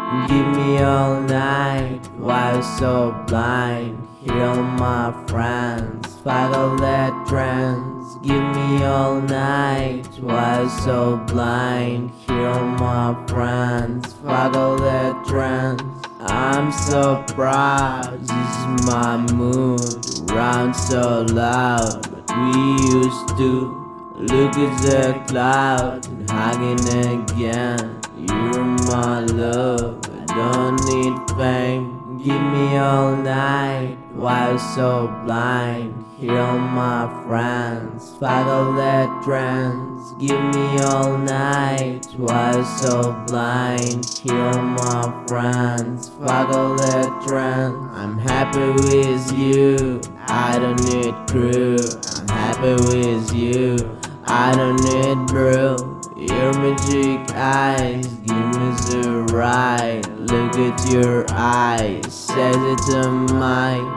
Give me all night, why so blind? Heal my friends, follow that trends. Give me all night, why so blind? Heal my friends, follow that trends. I'm so proud, this is my mood. Round so loud, but we used to look at the cloud and hugging again. You're my love, I don't need fame. Give me all night, why so blind? Heal my friends, follow that trends. Give me all night, why so blind? Heal my friends, follow that trend. I'm happy with you, I don't need crew. I'm happy with you, I don't need brew. Your magic eyes give me the right. Look at your eyes, says it to mine.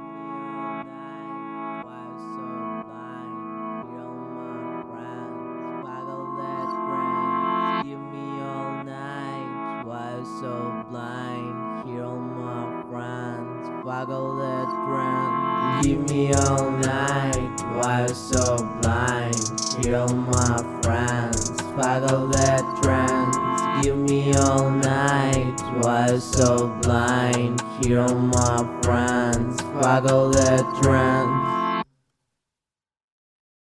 So blind, heal my friends, follow that trend. Give me all night, why so blind? Heal my friends, follow that trend. Give me all night, why so blind? Heal my friends, follow that trend.